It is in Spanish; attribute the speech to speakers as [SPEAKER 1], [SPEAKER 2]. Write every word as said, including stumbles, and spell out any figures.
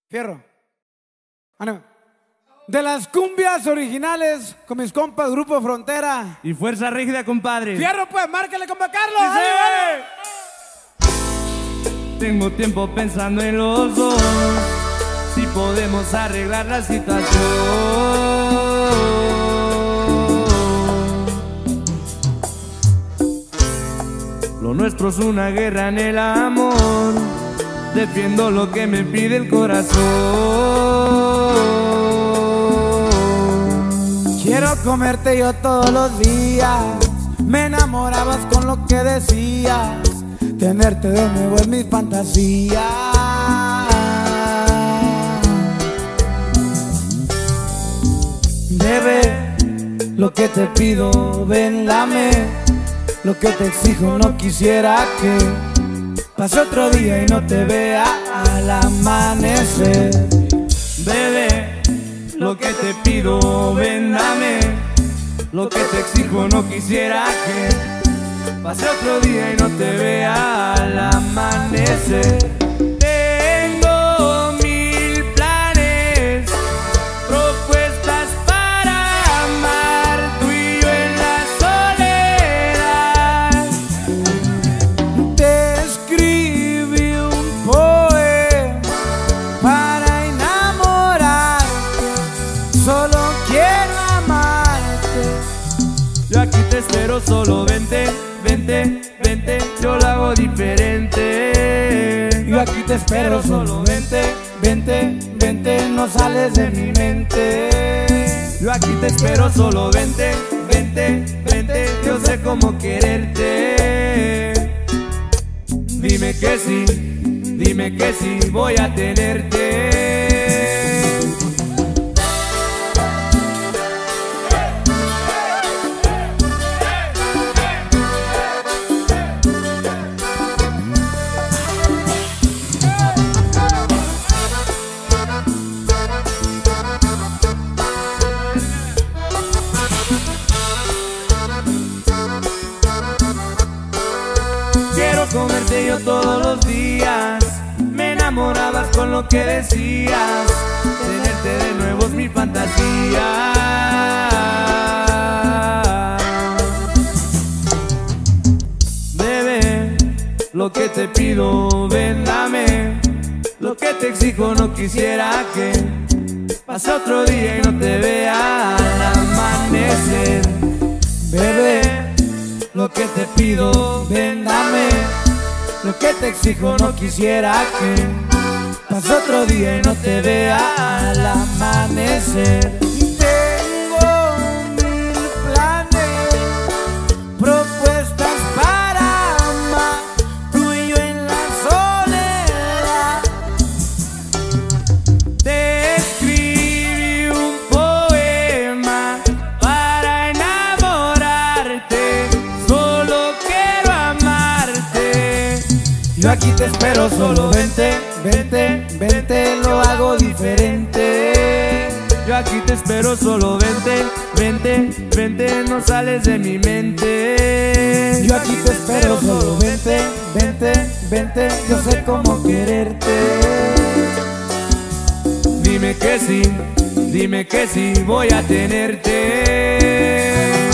[SPEAKER 1] Fierro. Ánimo. De las cumbias originales con mis compas Grupo Frontera.
[SPEAKER 2] Y Fuerza Rígida, compadre.
[SPEAKER 1] Fierro, pues, márcale, compa Carlos.
[SPEAKER 2] ¡Sí! Tengo tiempo pensando en los dos, si podemos arreglar la situación. Lo nuestro es una guerra en el amor, defiendo lo que me pide el corazón.
[SPEAKER 1] Quiero comerte yo todos los días, me enamorabas con lo que decías, tenerte de nuevo es mi fantasía. Bebé, lo que te pido, ven, dame. Lo que te exijo, no quisiera que pase otro día y no te vea al amanecer.
[SPEAKER 2] Bebé, lo que te pido, ven, dame. Lo que te exijo, no quisiera que pase otro día y no te vea al amanecer. Tengo mil planes, propuestas para amar, tú y yo en la soledad.
[SPEAKER 1] Te escribí un poema para enamorarte, solo quiero amarte.
[SPEAKER 2] Yo aquí te espero, solo vente. Vente, vente, yo lo hago diferente.
[SPEAKER 1] Yo aquí te espero, solo vente, vente, vente, no sales de mi mente.
[SPEAKER 2] Yo aquí te espero, solo vente, vente, vente, yo sé cómo quererte. Dime que sí, dime que sí, voy a tenerte. Quiero comerte yo todos los días, me enamorabas con lo que decías, tenerte de nuevo es mi fantasía. Bebé, lo que te pido, ven, dame. Lo que te exijo, no quisiera que pase otro día y no te vea al amanecer.
[SPEAKER 1] Bebé, lo que te pido, ven, dame. Lo que te exijo, no quisiera que pase otro día y no te vea al amanecer. Tengo mil planes, propuestas para amar, tú y yo en la soledad.
[SPEAKER 2] Te escribí un poema para enamorarte, solo quiero amarte.
[SPEAKER 1] Yo aquí te espero, solo vente, vente, vente, lo hago diferente.
[SPEAKER 2] Yo aquí te espero, solo vente, vente, vente, no sales de mi mente.
[SPEAKER 1] Yo aquí te espero, solo vente, vente, vente, yo sé cómo quererte.
[SPEAKER 2] Dime que sí, dime que sí, voy a tenerte.